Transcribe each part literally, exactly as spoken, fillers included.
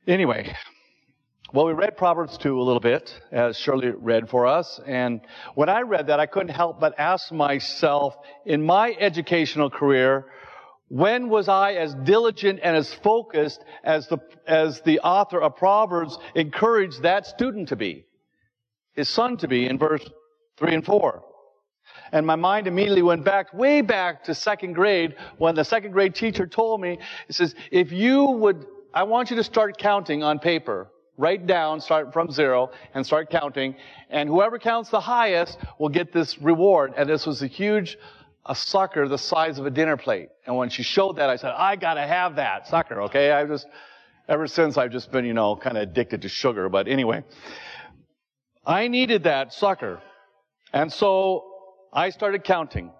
Anyway, well, we read Proverbs two a little bit, as Shirley read for us. And when I read that, I couldn't help but ask myself, in my educational career, when was I as diligent and as focused as the, as the author of Proverbs encouraged that student to be, his son to be, in verse three and four. And my mind immediately went back, way back to second grade, when the second grade teacher told me, he says, if you would, I want you to start counting on paper. Write down, start from zero, and start counting. And whoever counts the highest will get this reward. And this was a huge, a sucker the size of a dinner plate. And when she showed that, I said, I gotta have that sucker, okay? I just, ever since I've just been, you know, kind of addicted to sugar. But anyway, I needed that sucker. And so I started counting.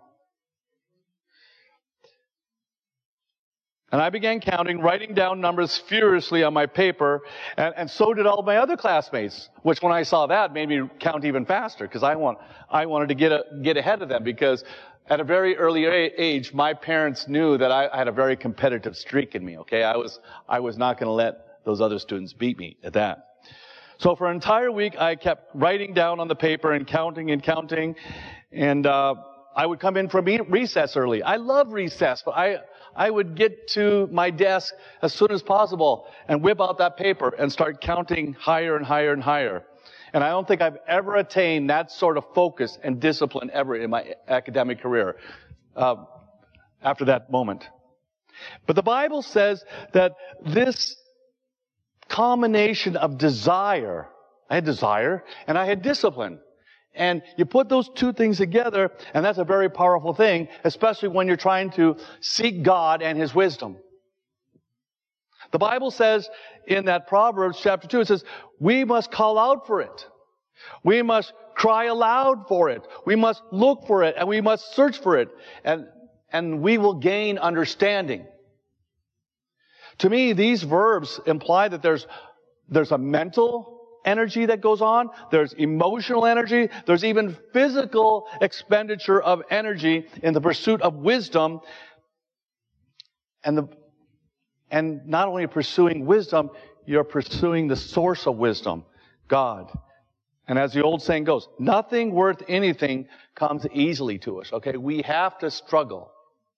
And I began counting, writing down numbers furiously on my paper, and, and so did all my other classmates, which when I saw that made me count even faster, because I want, I wanted to get a, get ahead of them, because at a very early age, my parents knew that I, I had a very competitive streak in me, okay? I was, I was not going to let those other students beat me at that. So for an entire week, I kept writing down on the paper and counting and counting, and, uh, I would come in from recess early. I love recess, but I, I would get to my desk as soon as possible and whip out that paper and start counting higher and higher and higher. And I don't think I've ever attained that sort of focus and discipline ever in my academic career uh, after that moment. But the Bible says that this combination of desire, I had desire and I had discipline. And you put those two things together, and that's a very powerful thing, especially when you're trying to seek God and His wisdom. The Bible says in that Proverbs chapter two, it says, we must call out for it. We must cry aloud for it. We must look for it, and we must search for it, and, and we will gain understanding. To me, these verbs imply that there's, there's a mental energy that goes on, there's emotional energy, there's even physical expenditure of energy in the pursuit of wisdom. And the, and not only pursuing wisdom, you're pursuing the source of wisdom, God. And as the old saying goes, nothing worth anything comes easily to us, okay? We have to struggle.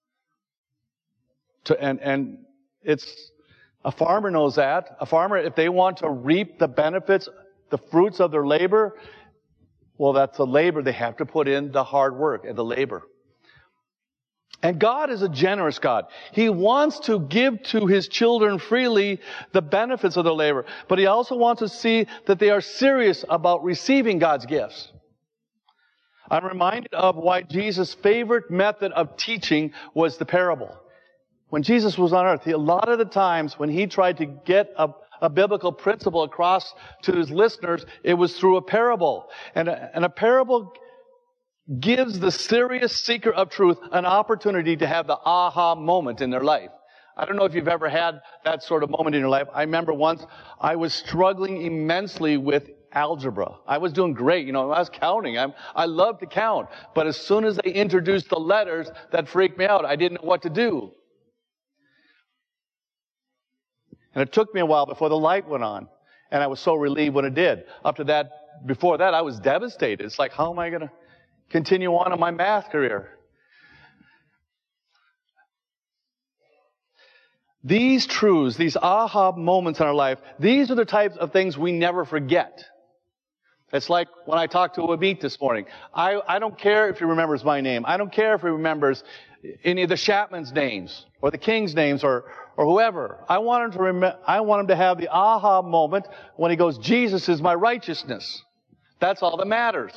To, and, and it's, a farmer knows that. A farmer, if they want to reap the benefits, the fruits of their labor, well, that's the labor. They have to put in the hard work and the labor. And God is a generous God. He wants to give to His children freely the benefits of their labor, but He also wants to see that they are serious about receiving God's gifts. I'm reminded of why Jesus' favorite method of teaching was the parable. When Jesus was on earth, he, a lot of the times when He tried to get a, a biblical principle across to His listeners, it was through a parable. And a, and a parable gives the serious seeker of truth an opportunity to have the aha moment in their life. I don't know if you've ever had that sort of moment in your life. I remember once I was struggling immensely with algebra. I was doing great, you know, I was counting. I'm, I love to count. But as soon as they introduced the letters, that freaked me out. I didn't know what to do. And it took me a while before the light went on. And I was so relieved when it did. Up to that, before that, I was devastated. It's like, how am I going to continue on in my math career? These truths, these aha moments in our life, these are the types of things we never forget. It's like when I talked to Amit this morning. I, I don't care if he remembers my name. I don't care if he remembers any of the Chapman's names or the King's names or, or whoever. I want him to rem- I want him to have the aha moment when he goes, Jesus is my righteousness. That's all that matters.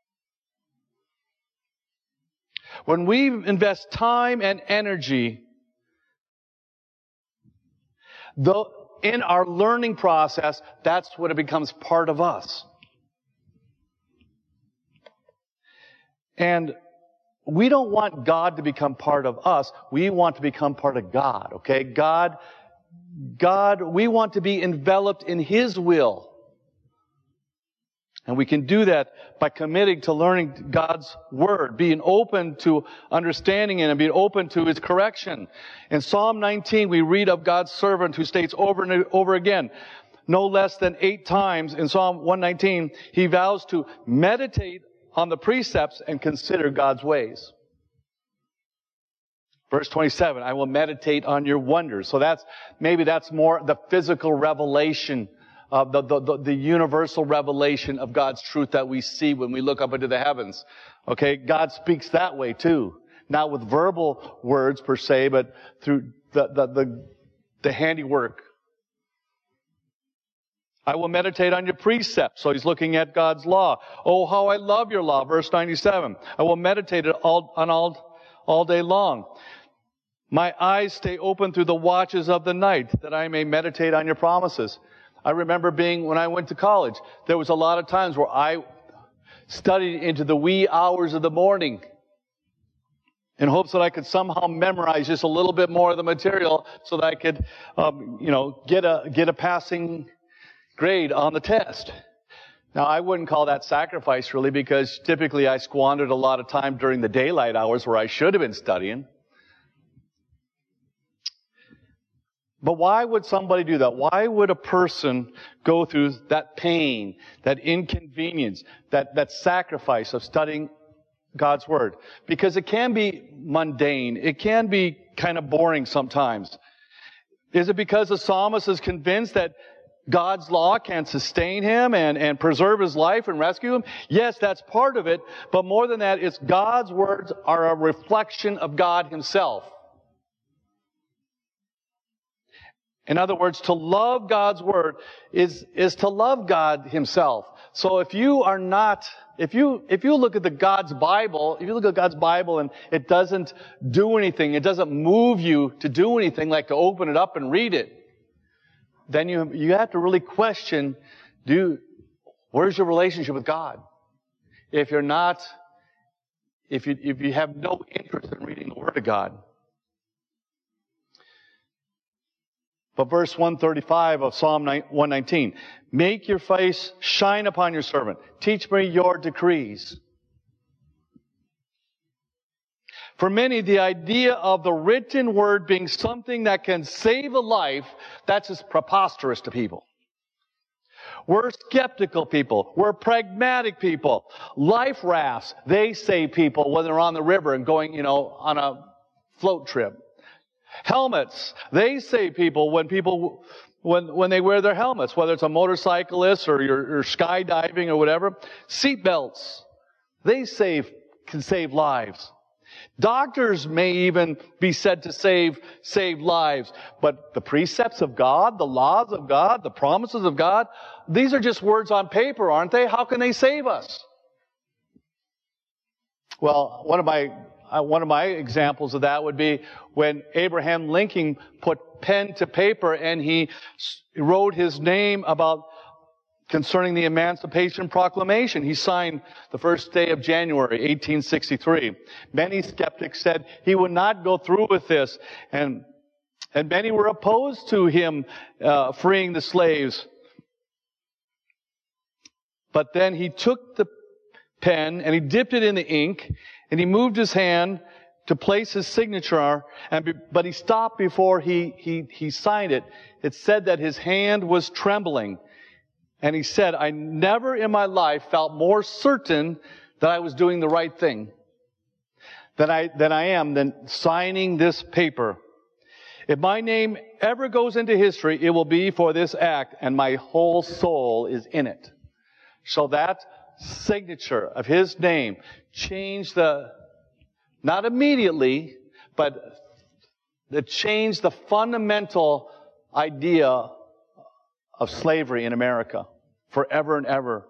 When we invest time and energy the, in our learning process, that's when it becomes part of us. And we don't want God to become part of us. We want to become part of God, okay? God, God, we want to be enveloped in His will. And we can do that by committing to learning God's Word, being open to understanding it and being open to His correction. In Psalm nineteen, we read of God's servant who states over and over again, no less than eight times in Psalm one nineteen, he vows to meditate on the precepts and consider God's ways. Verse twenty-seven, I will meditate on your wonders. So that's, maybe that's more the physical revelation, uh, the, the, the, the universal revelation of God's truth that we see when we look up into the heavens. Okay, God speaks that way too. Not with verbal words per se, but through the, the, the, the handiwork. I will meditate on your precepts. So he's looking at God's law. Oh, how I love your law. Verse ninety-seven. I will meditate all, on all, all day long. My eyes stay open through the watches of the night, that I may meditate on your promises. I remember being, when I went to college, there was a lot of times where I studied into the wee hours of the morning in hopes that I could somehow memorize just a little bit more of the material so that I could, um, you know, get a, get a passing grade on the test. Now, I wouldn't call that sacrifice really, because typically I squandered a lot of time during the daylight hours where I should have been studying. But why would somebody do that? Why would a person go through that pain, that inconvenience, that, that sacrifice of studying God's Word? Because it can be mundane. It can be kind of boring sometimes. Is it because the psalmist is convinced that God's law can sustain him and, and preserve his life and rescue him? Yes, that's part of it. But more than that, it's God's words are a reflection of God Himself. In other words, to love God's Word is, is to love God Himself. So if you are not, if you, if you look at the God's Bible, if you look at God's Bible and it doesn't do anything, it doesn't move you to do anything like to open it up and read it, then you, you have to really question, do, where's your relationship with God? If you're not, if you, if you have no interest in reading the Word of God. But verse one thirty-five of Psalm one nineteen, make your face shine upon your servant. Teach me your decrees. For many, the idea of the written word being something that can save a life, that's just preposterous to people. We're skeptical people. We're pragmatic people. Life rafts, they save people when they're on the river and going, you know, on a float trip. Helmets, they save people when people, when, when they wear their helmets, whether it's a motorcyclist or you're, you're skydiving or whatever. Seatbelts, they save, can save lives. Doctors may even be said to save, save lives. But the precepts of God, the laws of God, the promises of God, these are just words on paper, aren't they? How can they save us? Well, one of my Uh, one of my examples of that would be when Abraham Lincoln put pen to paper and he wrote his name about concerning the Emancipation Proclamation. He signed the first day of January, eighteen sixty-three. Many skeptics said he would not go through with this, and and many were opposed to him uh, freeing the slaves. But then he took the pen and he dipped it in the ink, and he moved his hand to place his signature, and be, but he stopped before he, he, he signed it. It said that his hand was trembling. And he said, I never in my life felt more certain that I was doing the right thing than I, than I am than signing this paper. If my name ever goes into history, it will be for this act, and my whole soul is in it. So that signature of his name changed the, not immediately, but it changed the fundamental idea of slavery in America forever and ever.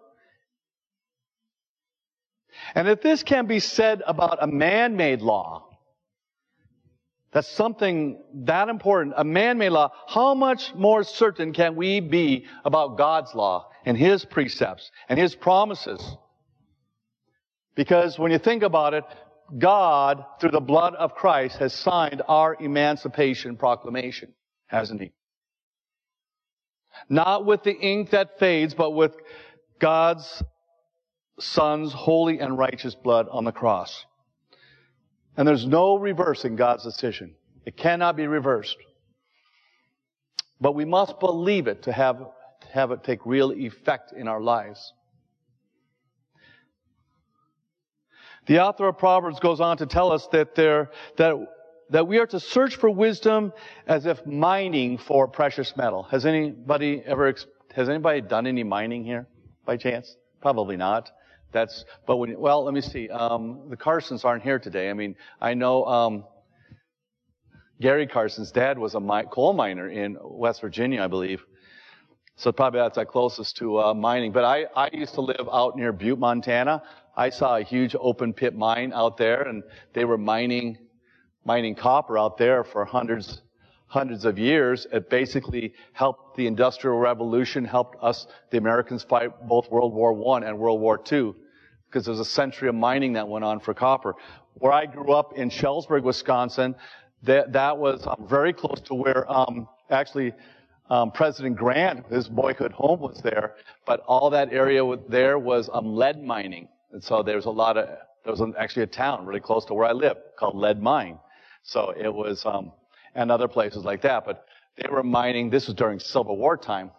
And if this can be said about a man-made law, that's something that important, a man-made law, how much more certain can we be about God's law and His precepts and His promises? Because when you think about it, God, through the blood of Christ, has signed our Emancipation Proclamation, hasn't He? Not with the ink that fades, but with God's Son's holy and righteous blood on the cross. And there's no reversing God's decision. It cannot be reversed. But we must believe it to have, have it take real effect in our lives. The author of Proverbs goes on to tell us that there, that, that we are to search for wisdom as if mining for precious metal. Has anybody ever, has anybody done any mining here by chance? Probably not. That's, but when, well, let me see. Um, the Carsons aren't here today. I mean, I know, um, Gary Carson's dad was a mi- coal miner in West Virginia, I believe. So probably that's the closest to uh, mining. But I, I used to live out near Butte, Montana. I saw a huge open pit mine out there, and they were mining mining copper out there for hundreds hundreds of years. It basically helped the Industrial Revolution, helped us, the Americans, fight both World War One and World War Two, because there was a century of mining that went on for copper. Where I grew up in Shellsburg, Wisconsin, that that was um, very close to where um, actually. Um, President Grant, his boyhood home was there, but all that area with, there was um, lead mining. And so there was a lot of, there was actually a town really close to where I live called Lead Mine. So it was, um, and other places like that, but they were mining, this was during Civil War time.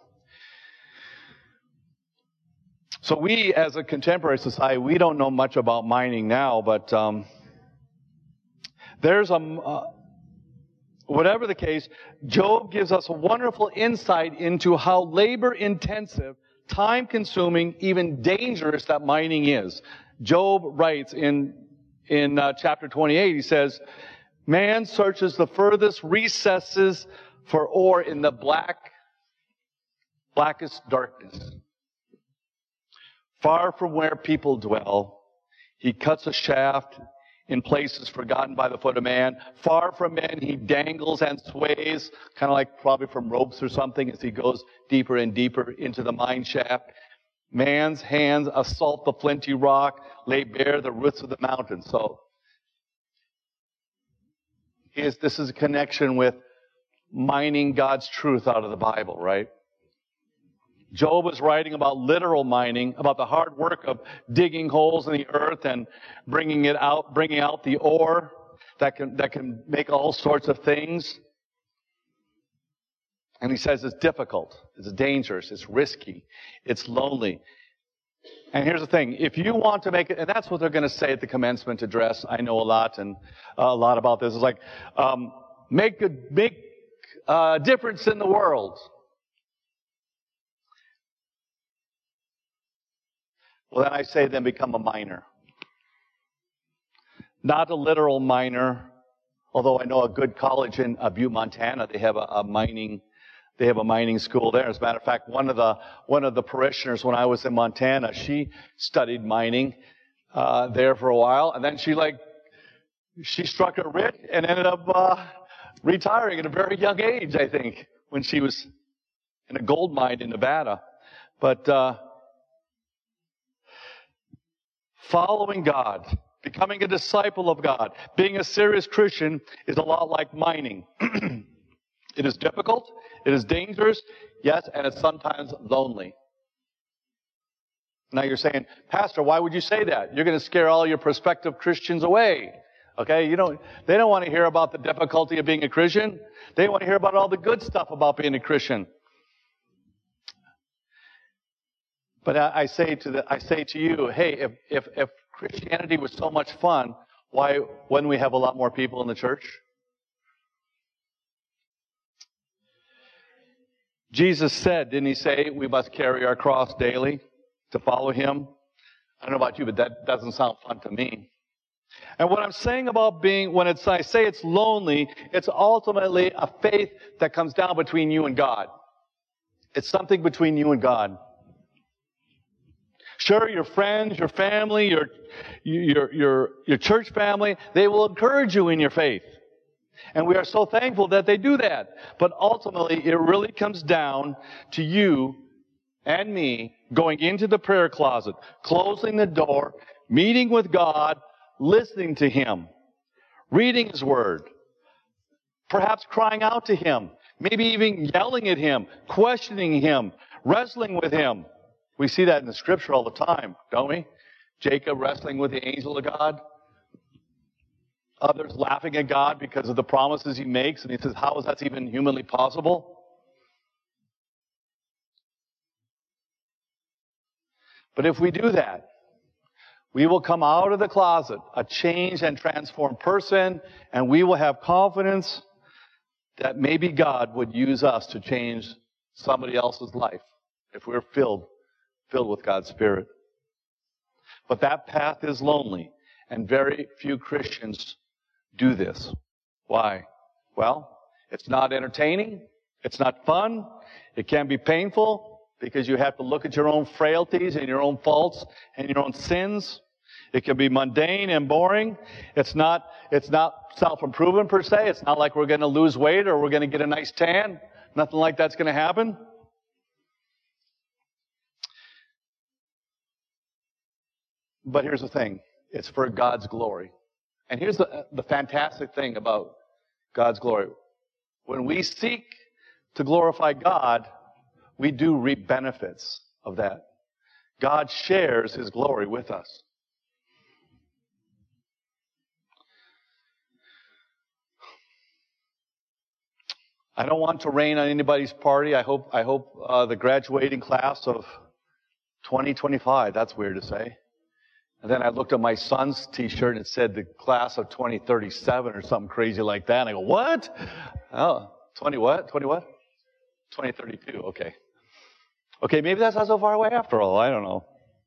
So we, as a contemporary society, we don't know much about mining now, but um, there's a, uh, whatever the case, Job gives us a wonderful insight into how labor-intensive, time-consuming, even dangerous that mining is. Job writes in in uh, chapter twenty-eight, he says, "Man searches the furthest recesses for ore in the black, blackest darkness. Far from where people dwell, he cuts a shaft in places forgotten by the foot of man. Far from men he dangles and sways," kind of like probably from ropes or something, as he goes deeper and deeper into the mine shaft. "Man's hands assault the flinty rock, lay bare the roots of the mountain." So is this is a connection with mining God's truth out of the Bible, right? Job is writing about literal mining, about the hard work of digging holes in the earth and bringing it out, bringing out the ore that can, that can make all sorts of things. And he says it's difficult, it's dangerous, it's risky, it's lonely. And here's the thing, if you want to make it, and that's what they're going to say at the commencement address. I know a lot and uh, a lot about this. It's like, um, make a make a difference in the world. Well, then I say then become a miner. Not a literal miner, although I know a good college in uh, Butte, Montana, they have a, a mining, they have a mining school there. As a matter of fact, one of the, one of the parishioners when I was in Montana, she studied mining, uh, there for a while, and then she like, she struck it rich and ended up, uh, retiring at a very young age, I think, when she was in a gold mine in Nevada. But, uh, following God, becoming a disciple of God, being a serious Christian is a lot like mining. It is difficult, it is dangerous, yes, and it's sometimes lonely. Now you're saying, "Pastor, why would you say that? You're going to scare all your prospective Christians away." Okay, you don't, they don't want to hear about the difficulty of being a Christian. They want to hear about all the good stuff about being a Christian. But I say to the, I say to you, hey, if, if, if Christianity was so much fun, why wouldn't we have a lot more people in the church? Jesus said, didn't he say, we must carry our cross daily to follow him? I don't know about you, but that doesn't sound fun to me. And what I'm saying about being, when it's, I say it's lonely, it's ultimately a faith that comes down between you and God. It's something between you and God. Sure, your friends, your family, your, your, your, your church family, they will encourage you in your faith. And we are so thankful that they do that. But ultimately, it really comes down to you and me going into the prayer closet, closing the door, meeting with God, listening to him, reading his word, perhaps crying out to him, maybe even yelling at him, questioning him, wrestling with him. We see that in the scripture all the time, don't we? Jacob wrestling with the angel of God. Others laughing at God because of the promises he makes. And he says, how is that even humanly possible? But if we do that, we will come out of the closet a changed and transformed person, and we will have confidence that maybe God would use us to change somebody else's life if we're filled, filled with God's Spirit. But that path is lonely, and very few Christians do this. Why? Well, it's not entertaining. It's not fun. It can be painful because you have to look at your own frailties and your own faults and your own sins. It can be mundane and boring. It's not, it's not self-improvement per se. It's not like we're going to lose weight or we're going to get a nice tan. Nothing like that's going to happen. But here's the thing. It's for God's glory. And here's the, the fantastic thing about God's glory. When we seek to glorify God, we do reap benefits of that. God shares His glory with us. I don't want to rain on anybody's party. I hope, I hope uh, the graduating class of twenty twenty-five, that's weird to say. And then I looked at my son's t-shirt and it said the class of twenty thirty-seven or something crazy like that. And I go, what? Oh, twenty what? twenty what? twenty thirty-two, okay. Okay, maybe that's not so far away after all. I don't know.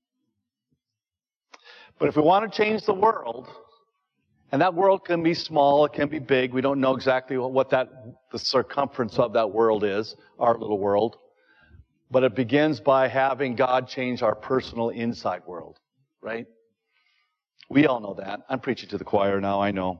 But if we want to change the world, and that world can be small, it can be big. We don't know exactly what that, the circumference of that world is, our little world. But it begins by having God change our personal inside world, right? We all know that. I'm preaching to the choir now, I know.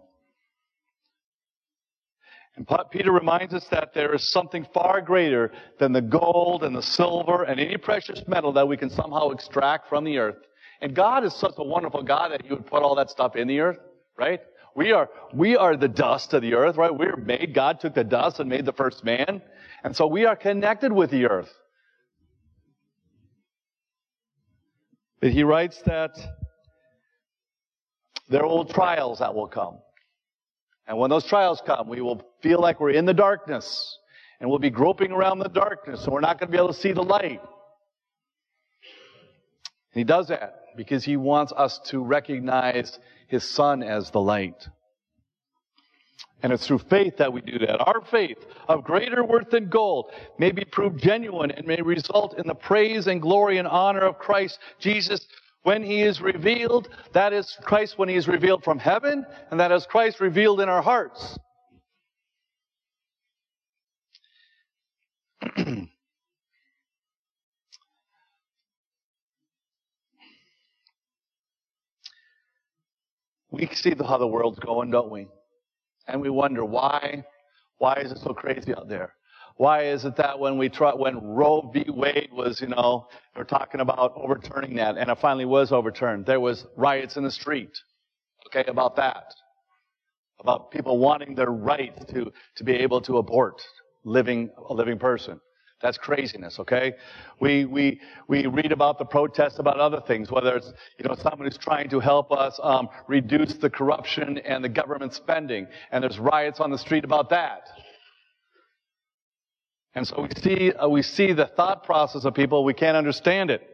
And Peter reminds us that there is something far greater than the gold and the silver and any precious metal that we can somehow extract from the earth. And God is such a wonderful God that He would put all that stuff in the earth, right? We are, we are the dust of the earth, right? We're made, God took the dust and made the first man. And so we are connected with the earth. But He writes that there are old trials that will come. And when those trials come, we will feel like we're in the darkness. And we'll be groping around the darkness, and we're not going to be able to see the light. And He does that because He wants us to recognize His Son as the light. And it's through faith that we do that. Our faith, of greater worth than gold, may be proved genuine and may result in the praise and glory and honor of Christ Jesus when He is revealed. That is Christ when He is revealed from heaven, and that is Christ revealed in our hearts. We see how the world's going, don't we? And we wonder why, why is it so crazy out there? Why is it that when we try, when Roe v. Wade was, you know, they were talking about overturning that, and it finally was overturned, there was riots in the street, okay, about that. About people wanting their right to, to be able to abort living, a living person. That's craziness, okay? We, we, we read about the protests about other things, whether it's, you know, someone who's trying to help us, um, reduce the corruption and the government spending, and there's riots on the street about that. And so we see, uh, we see the thought process of people, we can't understand it.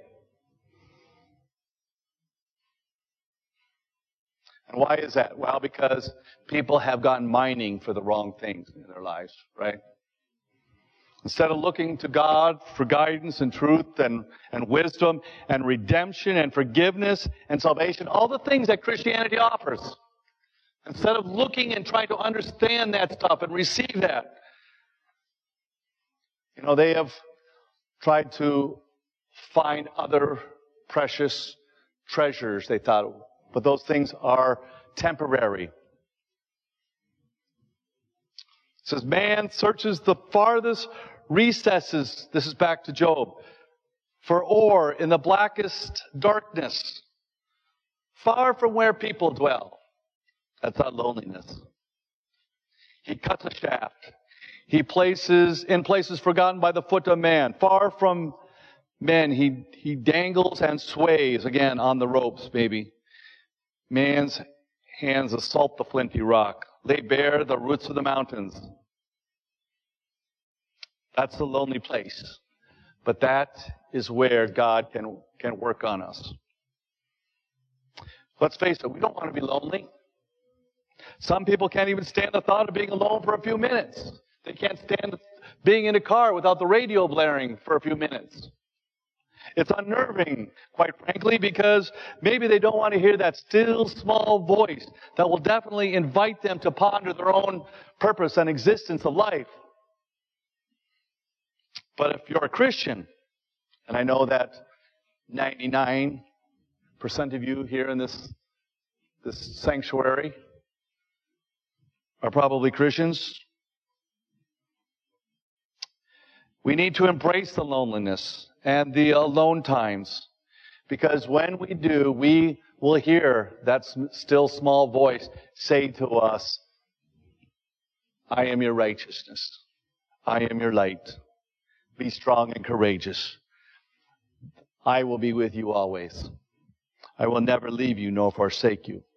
And why is that? Well, because people have gone mining for the wrong things in their lives, right? Instead of looking to God for guidance and truth and, and wisdom and redemption and forgiveness and salvation, all the things that Christianity offers. Instead of looking and trying to understand that stuff and receive that, you know, they have tried to find other precious treasures, they thought, but those things are temporary. It says, man searches the farthest recesses, this is back to Job, for ore in the blackest darkness, far from where people dwell. That's not loneliness. He cuts a shaft. He places, in places forgotten by the foot of man, far from men, he, he dangles and sways, again, on the ropes, maybe. Man's hands assault the flinty rock, lay bare the roots of the mountains. That's the lonely place. But that is where God can, can work on us. Let's face it, we don't want to be lonely. Some people can't even stand the thought of being alone for a few minutes. They can't stand being in a car without the radio blaring for a few minutes. It's unnerving, quite frankly, because maybe they don't want to hear that still small voice that will definitely invite them to ponder their own purpose and existence of life. But if you're a Christian, and I know that ninety-nine percent of you here in this, this sanctuary are probably Christians, we need to embrace the loneliness and the alone times, because when we do, we will hear that still small voice say to us, I am your righteousness. I am your light. Be strong and courageous. I will be with you always. I will never leave you nor forsake you.